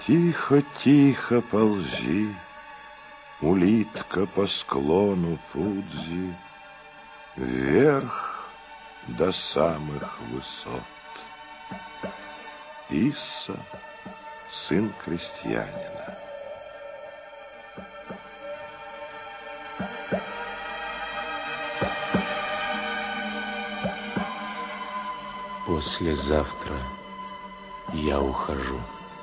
Тихо-тихо ползи, улитка по склону Фудзи, вверх до самых высот. Исса, сын крестьянина. Послезавтра я ухожу.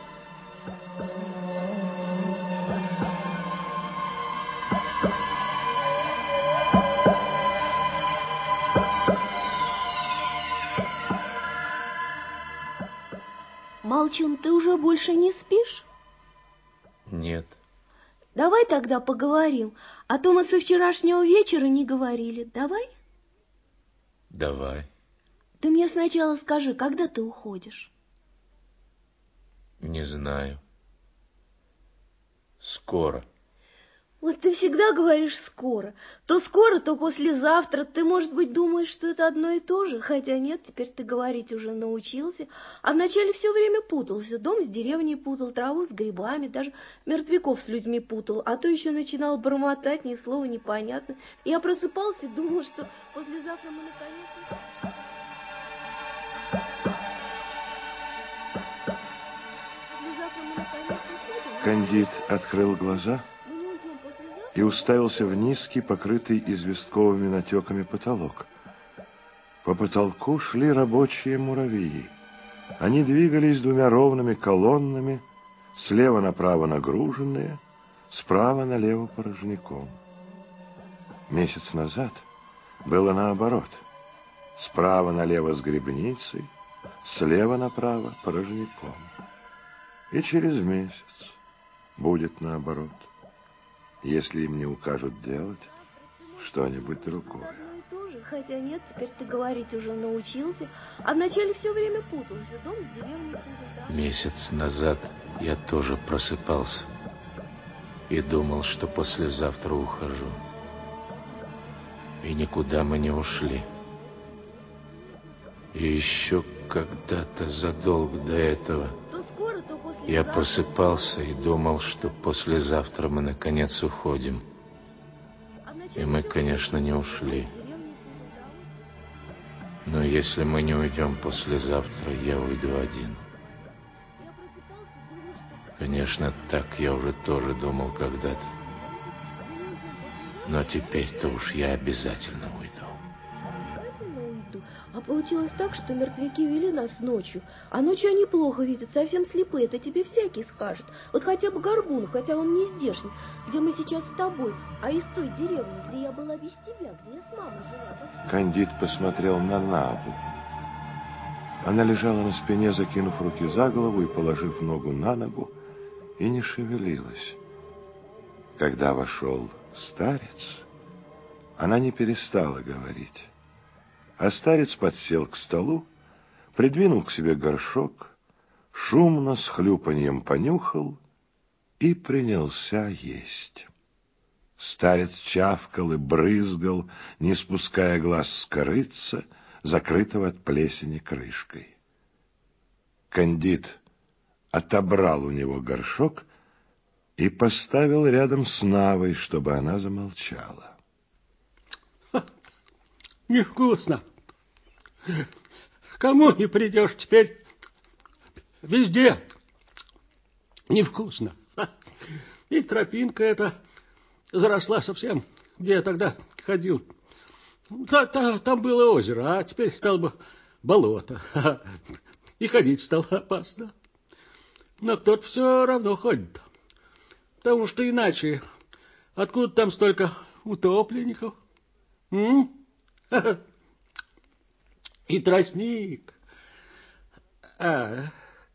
Молчун, ты уже больше не спишь? Нет. Давай тогда поговорим, а то мы со вчерашнего вечера не говорили. Давай? Давай. Ты мне сначала скажи, когда ты уходишь? Не знаю. Скоро. Вот ты всегда говоришь скоро. То скоро, то послезавтра. Ты, может быть, думаешь, что это одно и то же? Хотя нет, теперь ты говорить уже научился. А вначале все время путался. Дом с деревней путал, траву с грибами, даже мертвяков с людьми путал. А то еще начинал бормотать, ни слова непонятно. Я просыпался и думал, что послезавтра мы наконец... Кандид открыл глаза и уставился в низкий, покрытый известковыми натеками потолок. По потолку шли рабочие муравьи. Они двигались двумя ровными колоннами, слева направо нагруженные, справа налево порожняком. Месяц назад было наоборот. Справа налево с грибницей, слева направо порожняком. И через месяц будет наоборот, если им не укажут делать что-нибудь другое. Хотя нет, теперь ты говорить уже научился, а вначале все время путался. Дом с деревней путал. Месяц назад я тоже просыпался и думал, что послезавтра ухожу. И никуда мы не ушли. И еще когда-то задолго до этого я просыпался и думал, что послезавтра мы наконец уходим. И мы, конечно, не ушли. Но если мы не уйдем послезавтра, я уйду один. Конечно, так я уже тоже думал когда-то. Но теперь-то уж я обязательно уйду. А получилось так, что мертвяки вели нас ночью. А ночью они плохо видят, совсем слепые. Это тебе всякий скажет. Вот хотя бы Горбун, хотя он не здешний, где мы сейчас с тобой, а из той деревни, где я была без тебя, где я с мамой жила. Так что... Кандид посмотрел на Наву. Она лежала на спине, закинув руки за голову и положив ногу на ногу, и не шевелилась. Когда вошел старец, она не перестала говорить. А старец подсел к столу, придвинул к себе горшок, шумно с хлюпаньем понюхал и принялся есть. Старец чавкал и брызгал, не спуская глаз с корытца, закрытого от плесени крышкой. Кандид отобрал у него горшок и поставил рядом с Навой, чтобы она замолчала. Невкусно. Кому не придешь теперь? Везде невкусно. И тропинка эта заросла совсем, где я тогда ходил. Там было озеро, а теперь стало бы болото. И ходить стало опасно. Но кто-то все равно ходит. Потому что иначе откуда там столько утопленников? И тростник. А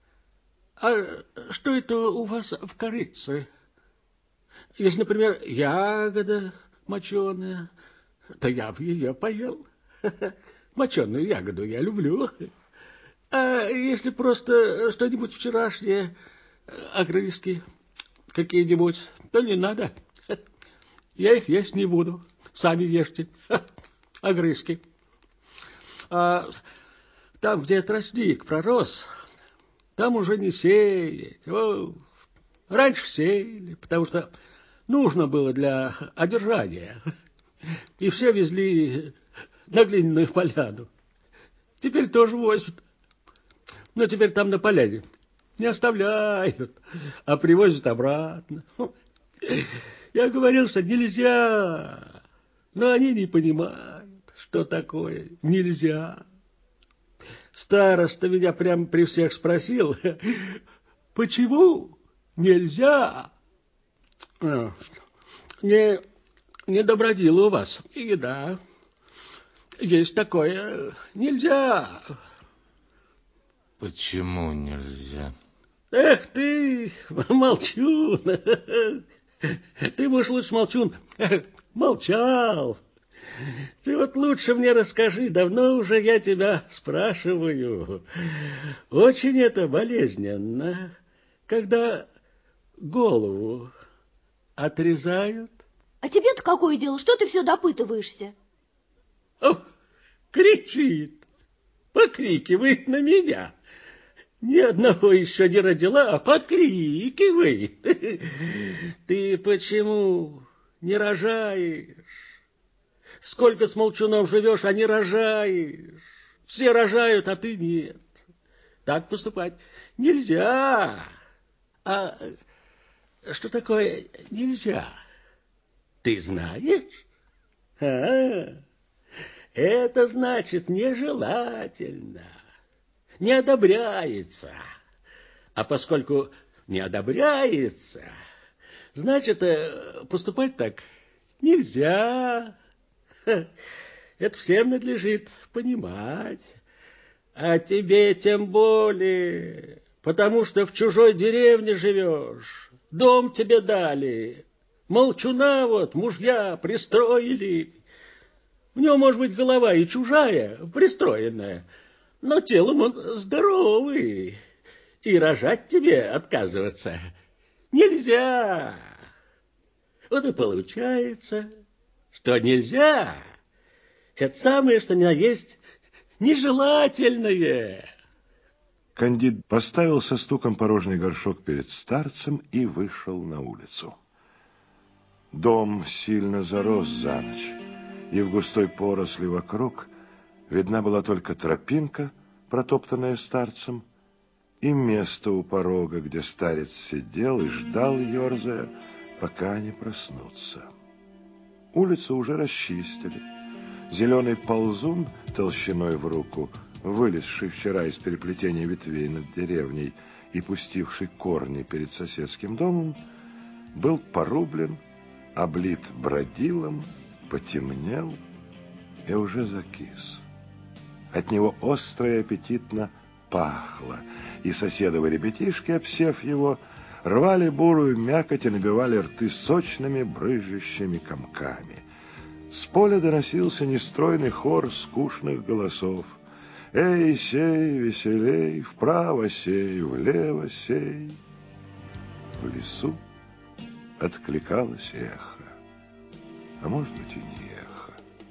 что это у вас в корытце? Если, например, ягода моченая, то я бы ее поел. Моченую ягоду я люблю. А если просто что-нибудь вчерашнее, огрызки какие-нибудь, то не надо. Я их есть не буду. Сами ешьте. Огрызки. А там, где тростник пророс, там уже не сеять. О, Раньше сеяли, потому что нужно было для одержания. И все везли на глиняную поляну. Теперь тоже возят. Но теперь там на поляне не оставляют, а привозят обратно. Я говорил, что нельзя, но они не понимают, что такое нельзя. Староста меня прямо при всех спросил, почему нельзя? Не добродела у вас еда. Есть такое нельзя. Почему нельзя? Эх ты, молчун. Ты, может, лучше, молчун, молчал. Ты вот лучше мне расскажи, давно уже я тебя спрашиваю. Очень это болезненно, когда голову отрезают. А тебе-то какое дело? Что ты все допытываешься? О, кричит, покрикивает на меня. Ни одного еще не родила, а покрикивает. Ты почему не рожаешь? Сколько с молчуном живешь, а не рожаешь? Все рожают, а ты нет. Так поступать нельзя. А что такое нельзя? Ты знаешь? Это значит нежелательно, не одобряется. А поскольку не одобряется, значит, поступать так нельзя. Это всем надлежит понимать. А тебе тем более, потому что в чужой деревне живешь, дом тебе дали, молчуна вот мужья пристроили. У него, может быть, голова и чужая, пристроенная, но телом он здоровый, и рожать тебе отказываться нельзя. Вот и получается, что нельзя. Это самое, что ни на есть нежелательное. Кандид поставил со стуком порожний горшок перед старцем и вышел на улицу. Дом сильно зарос за ночь, и в густой поросли вокруг видна была только тропинка, протоптанная старцем, и место у порога, где старец сидел и ждал, ерзая, пока они проснутся. Улицу уже расчистили. Зеленый ползун толщиной в руку, вылезший вчера из переплетения ветвей над деревней и пустивший корни перед соседским домом, был порублен, облит бродилом, потемнел и уже закис. От него остро и аппетитно пахло, и соседовы ребятишки, обсев его, рвали бурую мякоть и набивали рты сочными брызжущими комками. С поля доносился нестройный хор скучных голосов. «Эй, сей, веселей, вправо сей, влево сей». В лесу откликалось эхо. А может быть и не эхо.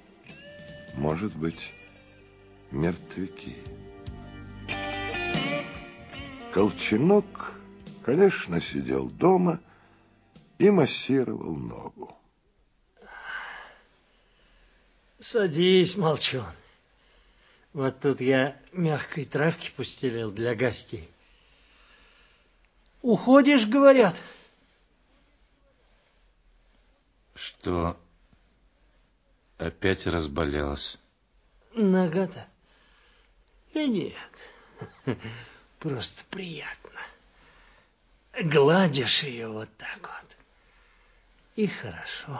Может быть, мертвяки. Колченок, конечно, сидел дома и массировал ногу. Садись, молчун. Вот тут я мягкой травки постелил для гостей. Уходишь, говорят? Что, опять разболелась? Нога-то? Да нет, просто приятно. Гладишь ее вот так вот, и хорошо.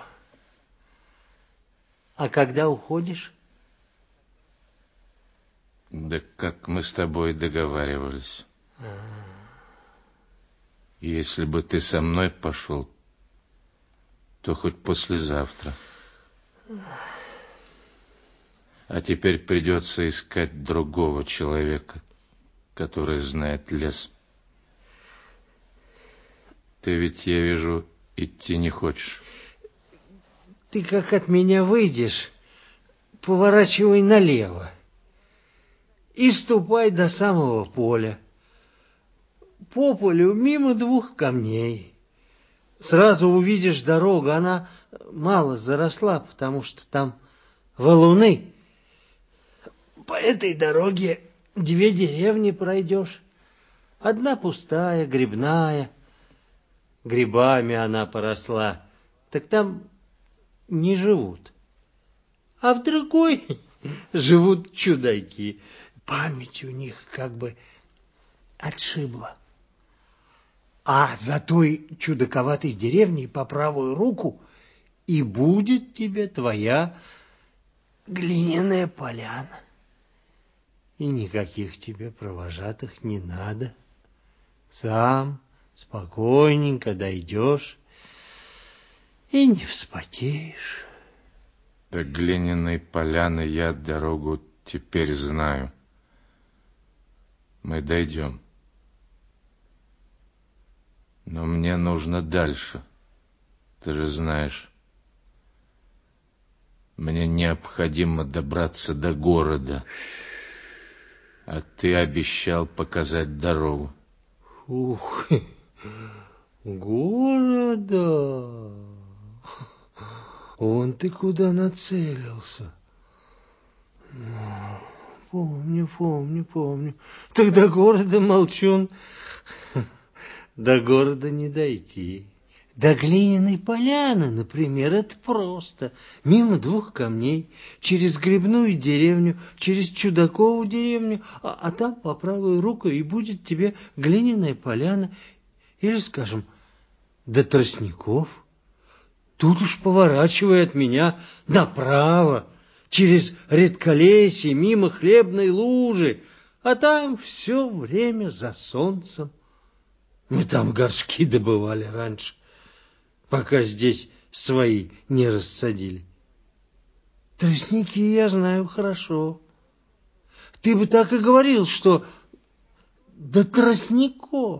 А когда уходишь? Да как мы с тобой договаривались. Если бы ты со мной пошел, то хоть послезавтра. А теперь придется искать другого человека, который знает лес. Ты ведь, я вижу, идти не хочешь. Ты как от меня выйдешь, поворачивай налево и ступай до самого поля. по полю мимо 2 камней. Сразу увидишь дорогу, она мало заросла, потому что там валуны. По этой дороге 2 деревни пройдешь. Одна пустая, грибная, грибами она поросла, так там не живут. А в другой живут чудаки. Память у них как бы отшибла. А за той чудаковатой деревней по правую руку и будет тебе твоя глиняная поляна. И никаких тебе провожатых не надо. Сам спокойненько дойдешь и не вспотеешь. До глиняной поляны я дорогу теперь знаю. Мы дойдем. Но мне нужно дальше. Ты же знаешь. Мне необходимо добраться до города. А ты обещал показать дорогу. Ух, города. Вон ты куда нацелился. Помню. Так до города, молчун, до города не дойти. До глиняной поляны, например, это просто. Мимо 2 камней, через грибную деревню, через чудакову деревню, а там по правую руку и будет тебе глиняная поляна. Или, скажем, до тростников. Тут уж поворачивай от меня направо, через редколесье, мимо хлебной лужи, а там все время за солнцем. Мы там горшки добывали раньше, пока здесь свои не рассадили. Тростники я знаю хорошо. Ты бы так и говорил, что до тростников.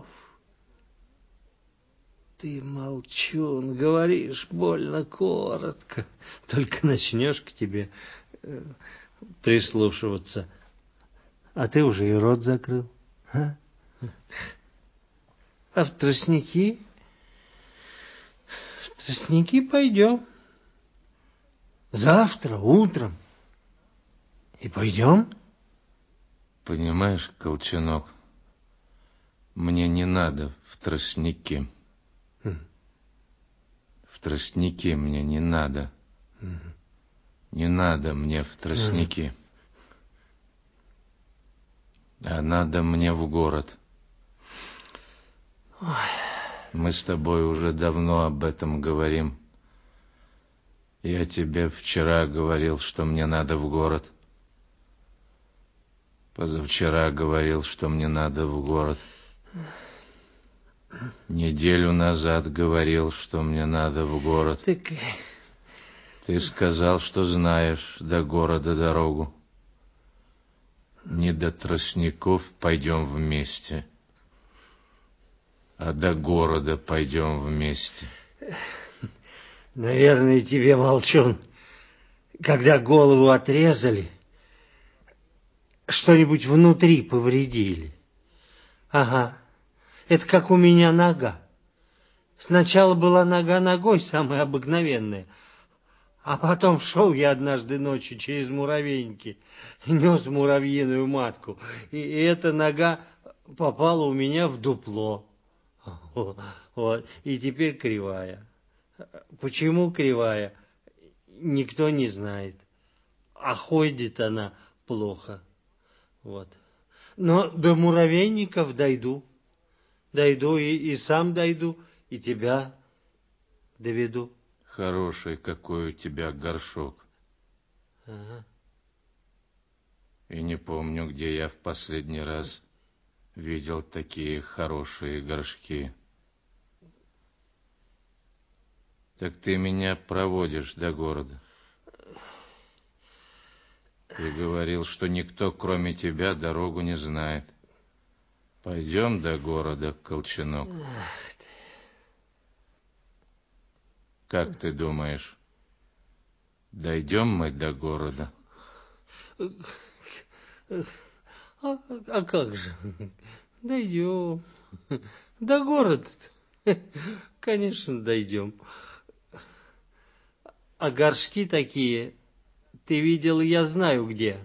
Ты, молчун, говоришь больно коротко. Только начнешь к тебе прислушиваться, а ты уже и рот закрыл. А в тростники пойдем. Завтра утром. И пойдем. Понимаешь, Колченок, мне не надо в тростники. В тростники мне не надо. Не надо мне в тростники. А надо мне в город. Мы с тобой уже давно об этом говорим. Я тебе вчера говорил, что мне надо в город. Позавчера говорил, что мне надо в город. Неделю назад говорил, что мне надо в город. Так... Ты сказал, что знаешь до города дорогу. Не до тростников пойдем вместе, а до города пойдем вместе. Наверное, тебе, молчун, когда голову отрезали, что-нибудь внутри повредили. Ага, это как у меня нога. Сначала была нога ногой, самая обыкновенная, а потом шел я однажды ночью через муравейники, нес муравьиную матку, и эта нога попала у меня в дупло. Вот, и теперь кривая. Почему кривая, никто не знает. А ходит она плохо. Вот. Но до муравейников дойду. Дойду и сам дойду, и тебя доведу. Хороший какой у тебя горшок. Ага. И не помню, где я в последний раз видел такие хорошие горшки. Так ты меня проводишь до города. Ты говорил, что никто, кроме тебя, дорогу не знает. Пойдем до города, Колченок. Как ты думаешь, дойдем мы до города? А как же? Дойдем. До города-то, конечно, дойдем. А горшки такие, ты видел, я знаю где.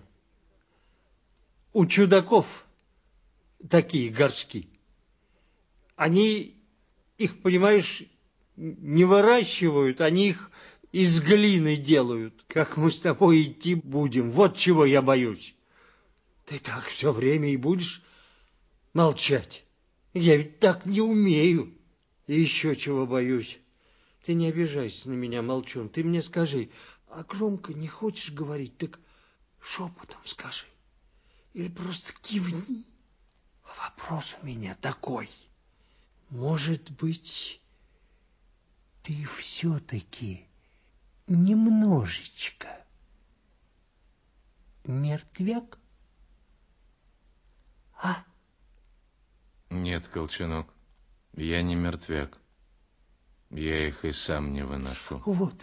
У чудаков такие горшки. Они их, понимаешь, не выращивают, они их из глины делают. Как мы с тобой идти будем, вот чего я боюсь. Ты так все время и будешь молчать. Я ведь так не умею. И еще чего боюсь. Ты не обижайся на меня, молчун. Ты мне скажи, а громко не хочешь говорить, так шепотом скажи. Или просто кивни. Вопрос у меня такой. Может быть, ты все-таки немножечко мертвяк? А? Нет, Колченок, я не мертвяк. Я их и сам не выношу. Вот.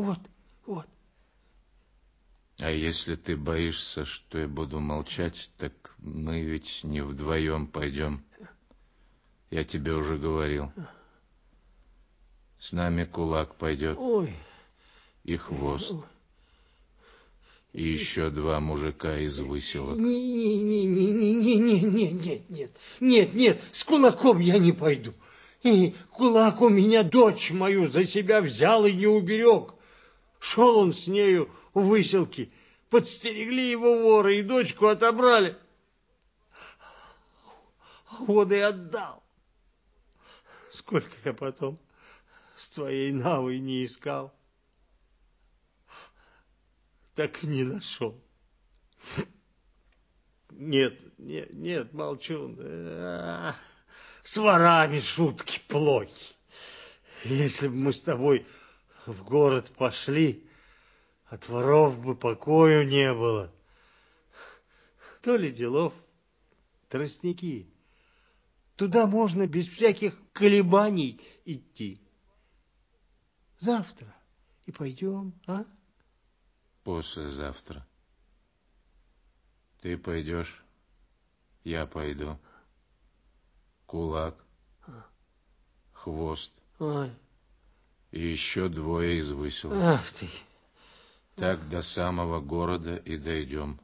А если ты боишься, что я буду молчать, так мы ведь не вдвоем пойдем. Я тебе уже говорил. С нами Кулак пойдет. Ой. И Хвост. И еще 2 мужика из выселок. Нет, с Кулаком я не пойду. И Кулак у меня дочь мою за себя взял и не уберег. Шел он с нею в выселке, подстерегли его воры и дочку отобрали. Вот и отдал. Сколько я потом с твоей Навой не искал, так и не нашел. Нет, молчун. С ворами шутки плохи. Если бы мы с тобой в город пошли, от воров бы покою не было. То ли делов тростники. Туда можно без всяких колебаний идти. Завтра и пойдем, а? Послезавтра. Ты пойдешь, я пойду. Кулак, Хвост. Ой. И еще 2 из выселок. Ах ты. Так до самого города и дойдем.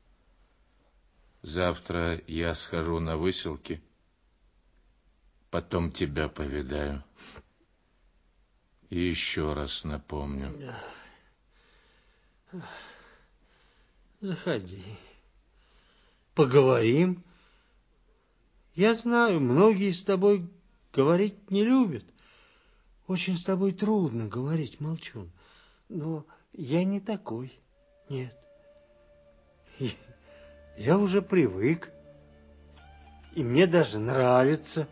Завтра я схожу на выселки, потом тебя повидаю. И еще раз напомню. Заходи. Поговорим. Я знаю, многие с тобой говорить не любят. Очень с тобой трудно говорить, молчун. Но я не такой. Нет. Я уже привык. И мне даже нравится.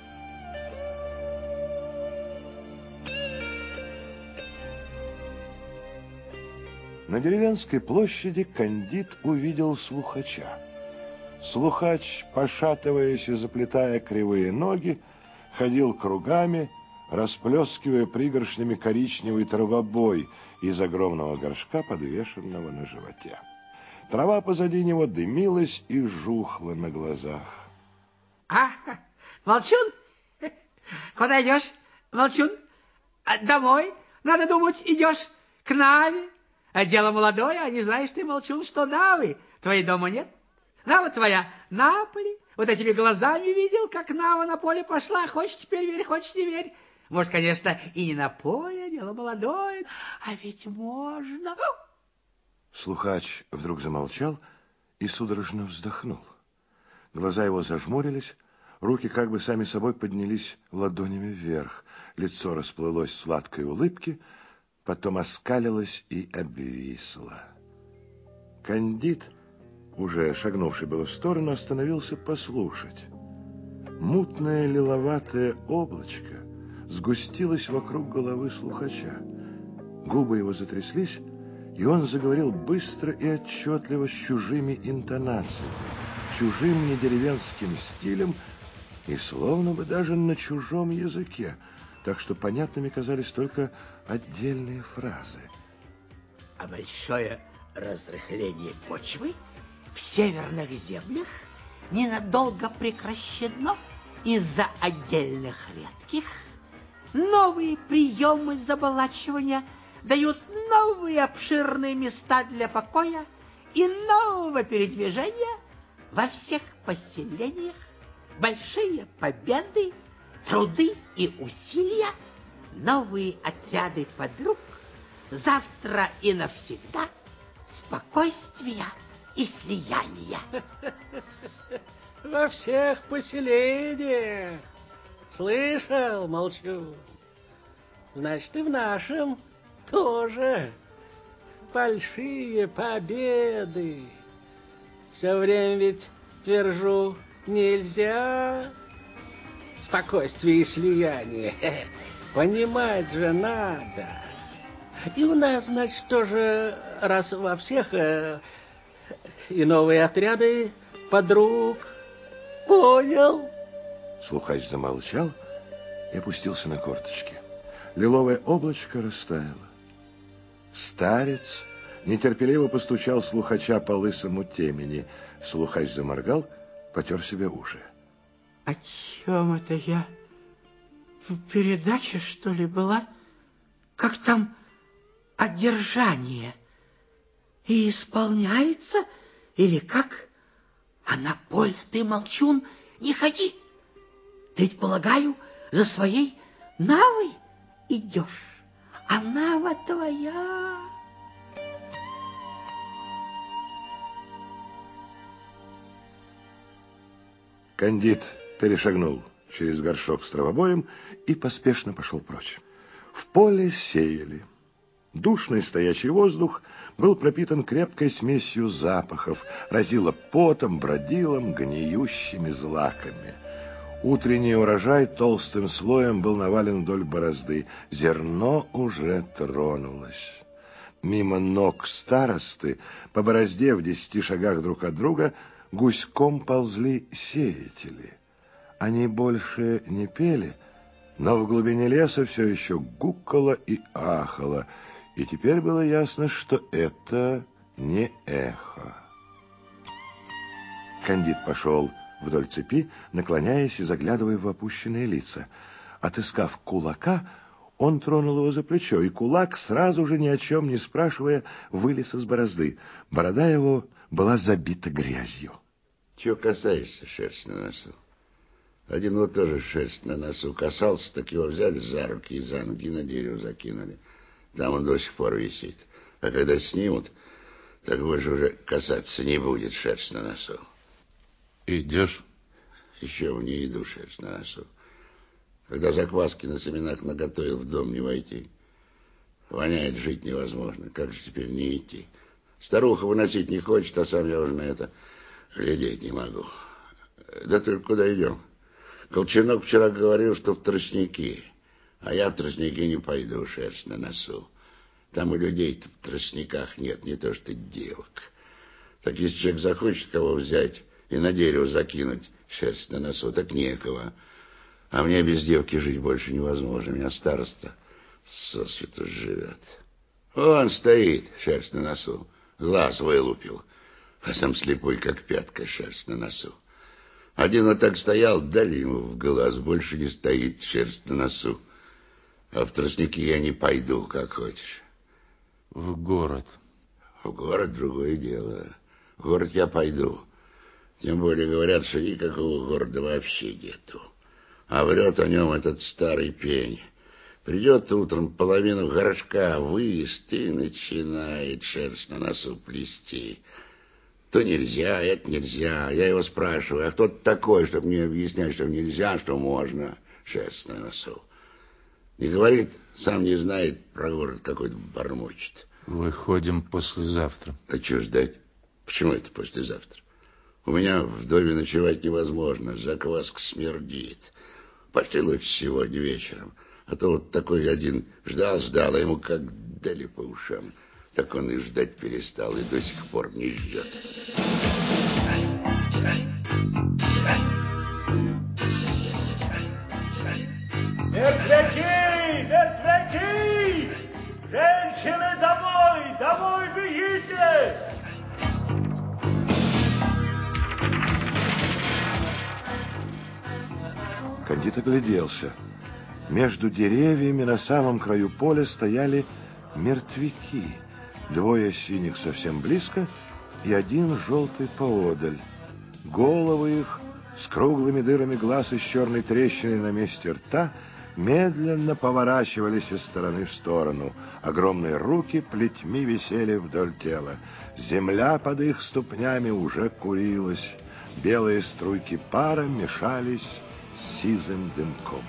На деревенской площади Кандид увидел слухача. Слухач, пошатываясь и заплетая кривые ноги, ходил кругами, расплескивая пригоршнями коричневый травобой из огромного горшка, подвешенного на животе. Трава позади него дымилась и жухла на глазах. Молчун? Куда идешь, Молчун? Домой, надо думать, идешь к Наве. Дело молодое, а не знаешь ты, Молчун, что Навы твоей дома нет? Нава твоя на поле. Вот я тебе глазами видел, как Нава на поле пошла. Хочешь теперь верь, хочешь не верь. Может, конечно, и не на поле, дело молодое, а ведь можно. Слухач вдруг замолчал и судорожно вздохнул. Глаза его зажмурились, руки как бы сами собой поднялись ладонями вверх. Лицо расплылось в сладкой улыбке, потом оскалилось и обвисло. Кандид, уже шагнувший было в сторону, остановился послушать. Мутное лиловатое облачко сгустилось вокруг головы слухача. Губы его затряслись, и он заговорил быстро и отчетливо с чужими интонациями, чужим недеревенским стилем и словно бы даже на чужом языке, так что понятными казались только отдельные фразы. А большое разрыхление почвы в северных землях ненадолго прекращено из-за отдельных редких. Новые приемы заболачивания дают новые обширные места для покоя и нового передвижения во всех поселениях, большие победы, труды и усилия, новые отряды подруг, завтра и навсегда спокойствия и слияния. Во всех поселениях. Слышал, молчу. Значит, и в нашем тоже большие победы. Все время ведь твержу, нельзя. Спокойствие и слияние. Понимать же надо. И у нас, значит, тоже раз во всех и новые отряды подруг. Понял? Слухач замолчал и опустился на корточки. Лиловое облачко растаяло. Старец нетерпеливо постучал слухача по лысому темени. Слухач заморгал, потер себе уши. О чем это я? В передаче, что ли, была? Как там одержание? И исполняется? Или как? А на поле ты, молчун, не ходи. Ты ведь, полагаю, за своей навой идешь. А нава твоя... Кандид перешагнул через горшок с травобоем и поспешно пошел прочь. В поле сеяли. Душный стоячий воздух был пропитан крепкой смесью запахов, разило потом, бродилом, гниющими злаками. Утренний урожай толстым слоем был навален вдоль борозды. Зерно уже тронулось. Мимо ног старосты, по борозде в 10 шагах друг от друга, гуськом ползли сеятели. Они больше не пели, но в глубине леса все еще гукало и ахало, и теперь было ясно, что это не эхо. Кандид пошел вдоль цепи, наклоняясь и заглядывая в опущенные лица. Отыскав кулака, он тронул его за плечо, и кулак, сразу же ни о чем не спрашивая, вылез из борозды. Борода его была забита грязью. Чего касаешься, шерсть на носу? Один вот тоже шерсть на носу касался, так его взяли за руки и за ноги на дерево закинули. Там он до сих пор висит. А когда снимут, так больше уже касаться не будет шерсть на носу. Идешь? Еще не иду, шерсть на носу. Когда закваски на семенах наготовил, в дом не войти. Воняет, жить невозможно. Как же теперь не идти? Старуха выносить не хочет, а сам я уже на это глядеть не могу. Да только куда идем? Колченок вчера говорил, что в тростники. А я в тростники не пойду, шерсть на носу. Там и людей-то в тростниках нет, не то что девок. Так если человек захочет кого взять и на дерево закинуть, шерсть на носу, так некого. А мне без девки жить больше невозможно. Меня староста сосвету живет. Он стоит, шерсть на носу, глаз вылупил, а сам слепой, как пятка, шерсть на носу. Один вот так стоял, дали ему в глаз, больше не стоит, шерсть на носу. А в тростники я не пойду, как хочешь. В город. В город другое дело. В город я пойду. Тем более говорят, что никакого города вообще нету. А врет о нем этот старый пень. Придет утром половину горшка выест и начинает шерсть на носу плести. То нельзя, это нельзя. Я его спрашиваю, а кто ты такой, чтобы мне объяснять, что нельзя, что можно, шерсть на носу. Не говорит, сам не знает, про город какой-то бормочет. Выходим послезавтра. А что ждать? Почему это послезавтра? У меня в доме ночевать невозможно, закваска смердит. Пошли лучше сегодня вечером. А то вот такой один ждал, а ему как дали по ушам. Так он и ждать перестал, и до сих пор не ждет. Мертвяки! Мертвяки! Женщины, домой! Домой бегите! Бандит огляделся. Между деревьями на самом краю поля стояли мертвяки. 2 синих совсем близко и 1 желтый поодаль. Головы их с круглыми дырами глаз и с черной трещиной на месте рта медленно поворачивались из стороны в сторону. Огромные руки плетьми висели вдоль тела. Земля под их ступнями уже курилась. Белые струйки пара мешались с сизым дымком.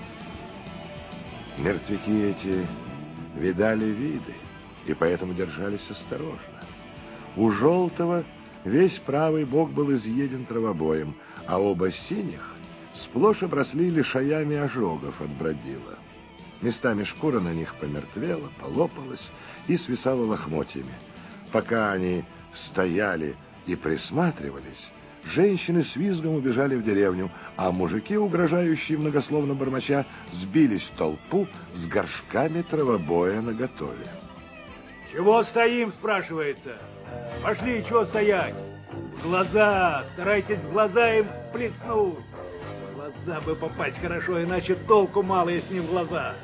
Мертвяки эти видали виды и поэтому держались осторожно. У желтого весь правый бок был изъеден травобоем, а оба синих сплошь обросли лишаями ожогов от бродила. Местами шкура на них помертвела, полопалась и свисала лохмотьями. Пока они стояли и присматривались, женщины с визгом убежали в деревню, а мужики, угрожающие многословно бормоча, сбились в толпу с горшками травобоя наготове. Чего стоим, спрашивается? Пошли, чего стоять? В глаза, старайтесь в глаза им плеснуть. В глаза бы попасть хорошо, иначе толку мало, если не в глаза.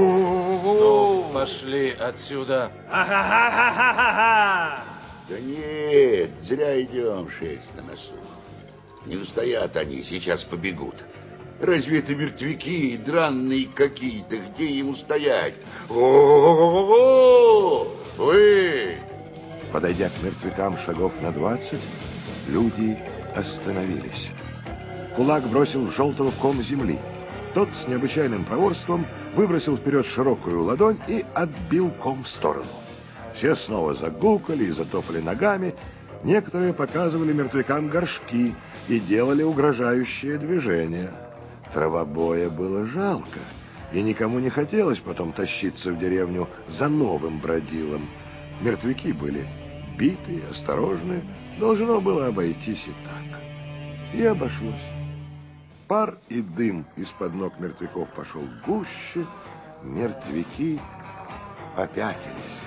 Ну, пошли отсюда. Ха-ха-ха-ха-ха-ха! Да нет, зря идем, шерсть на носу. Не устоят они, сейчас побегут. Разве это мертвяки дранные какие-то? Где им устоять? О-о-о-о-о! Вы! Подойдя к мертвякам шагов на 20, люди остановились. Кулак бросил в желтого ком земли. Тот с необычайным проворством выбросил вперед широкую ладонь и отбил ком в сторону. Все снова загукали и затопали ногами. Некоторые показывали мертвякам горшки и делали угрожающие движения. Травобоя было жалко, и никому не хотелось потом тащиться в деревню за новым бродилом. Мертвяки были битые, осторожные, должно было обойтись и так. И обошлось. Пар и дым из-под ног мертвяков пошел гуще, мертвяки попятились.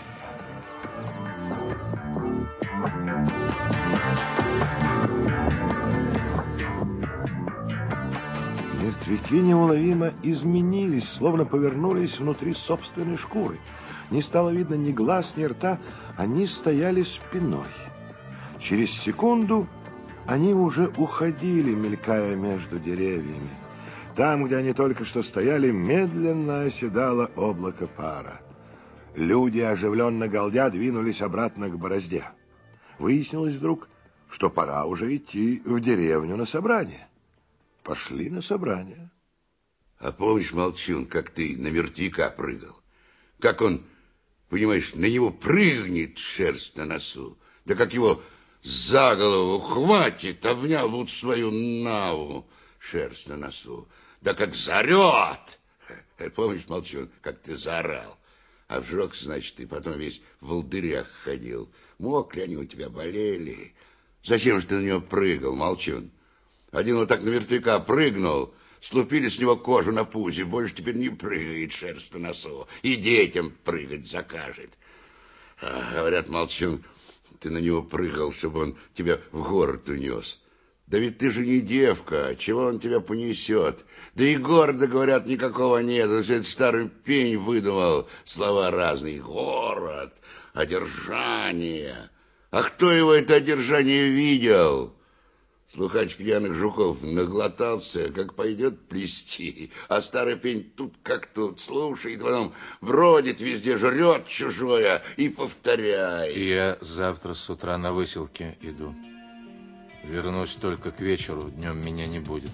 Мертвяки неуловимо изменились, словно повернулись внутри собственной шкуры. Не стало видно ни глаз, ни рта, они стояли спиной. Через секунду они уже уходили, мелькая между деревьями. Там, где они только что стояли, медленно оседало облако пара. Люди, оживленно галдя, двинулись обратно к борозде. Выяснилось вдруг, что пора уже идти в деревню на собрание. Пошли на собрание. А помнишь, Молчун, как ты на мертвяка прыгал? Как он, понимаешь, на него прыгнет, шерсть на носу, да как его за голову хватит, обнял вот свою наву, шерсть на носу, да как заорет. Помнишь, Молчун, как ты заорал? Обжегся, значит, ты потом весь в волдырях ходил. Мокли они у тебя, болели. Зачем же ты на него прыгал, Молчун? Один вот так на мертвяка прыгнул, слупили с него кожу на пузе, больше теперь не прыгает, шерсть на носу, и детям прыгать закажет. Говорят, Молчун, ты на него прыгал, чтобы он тебя в город унес. Да ведь ты же не девка, чего он тебя понесет? Да и города, говорят, никакого нет. Этот старый пень выдумал слова разные. Город, одержание. А кто его это одержание видел? Слухач пьяных жуков наглотался, как пойдет плести. А старый пень тут как тут слушает, потом бродит везде, жрет чужое и повторяет. Я завтра с утра на выселке иду. Вернусь только к вечеру, днем меня не будет.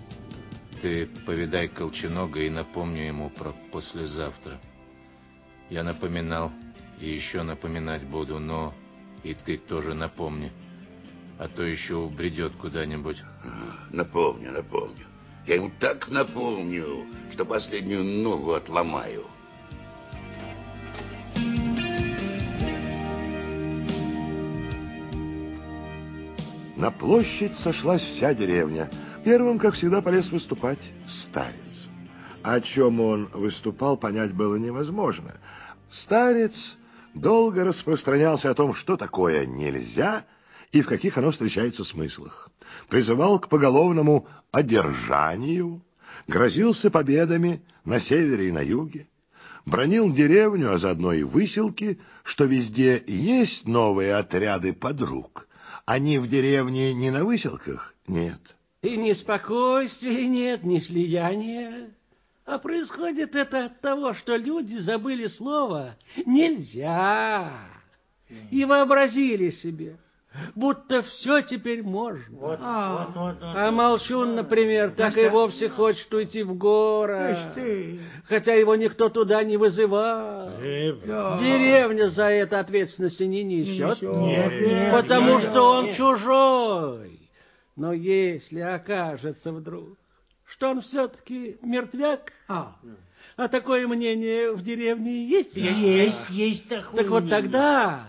Ты повидай Колченога и напомни ему про послезавтра. Я напоминал и еще напоминать буду, но и ты тоже напомни. А то еще убредет куда-нибудь. Напомню. Я ему так напомню, что последнюю ногу отломаю. На площадь сошлась вся деревня. Первым, как всегда, полез выступать старец. О чем он выступал, понять было невозможно. Старец долго распространялся о том, что такое нельзя и в каких оно встречается смыслах. Призывал к поголовному одержанию, грозился победами на севере и на юге, бранил деревню, а заодно и выселки, что везде есть новые отряды подруг. Они в деревне не на выселках? Нет. И ни спокойствия нет, ни слияния. А происходит это от того, что люди забыли слово «нельзя» и вообразили себе, будто все теперь можно. А Молчун, например, так и вовсе хочет уйти в город, хотя его никто туда не вызывал. Деревня за это ответственности не несет, потому что он чужой. Но если окажется вдруг, что он все-таки мертвяк, а такое мнение в деревне есть? Есть такое. Так вот тогда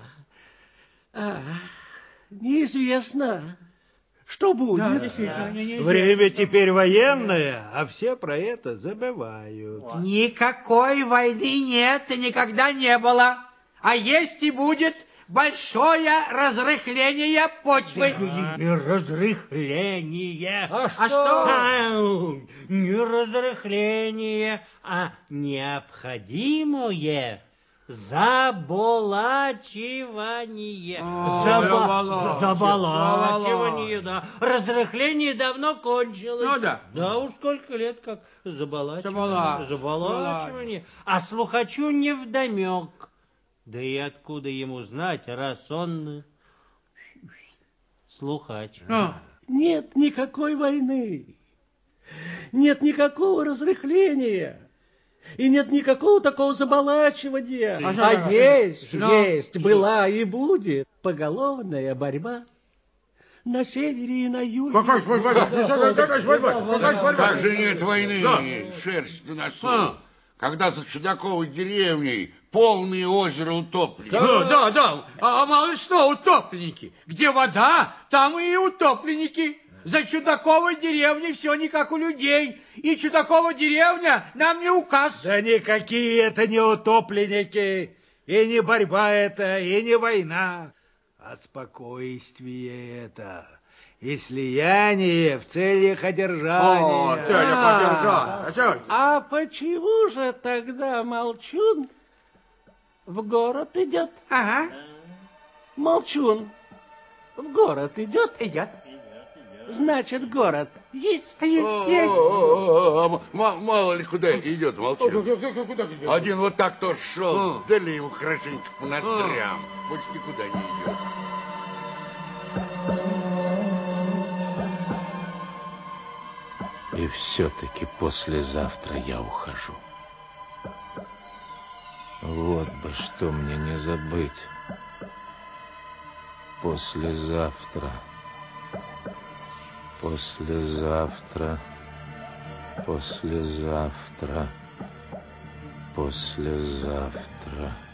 неизвестно, что будет. Время теперь военное, а все про это забывают. Никакой войны нет и никогда не было. А есть и будет большое разрыхление почвы. Разрыхление. А что? Не разрыхление, а необходимое заболачивание. Заболачивание, да. Разрыхление давно кончилось. Ну да. Да уж сколько лет как заболачивание. А слухачу невдомек. Да и откуда ему знать, раз он слухач? Нет никакой войны, нет никакого разрыхления, и нет никакого такого заболачивания. А есть, была и будет поголовная борьба на севере и на юге. Какая борьба? Как же нет войны? Шерсть на носу. Когда за Чудаковой деревней полные озера утопленников. Да. А мало что утопленники. Где вода, там и утопленники. За Чудаковой деревней все не как у людей. И Чудакова деревня нам не указ. Да никакие это не утопленники. И не борьба это, и не война. А спокойствие это. И слияние в целях одержания. А почему же тогда Молчун в город идет? Ага. Молчун в город идет? Идет. Значит, город есть? Есть. Мало ли куда идет Молчун. Один вот так тоже шел, дали ему хорошенько по ноздрям. Больше никуда не идет. И все-таки послезавтра я ухожу. Вот бы что мне не забыть. Послезавтра. Послезавтра. Послезавтра. Послезавтра.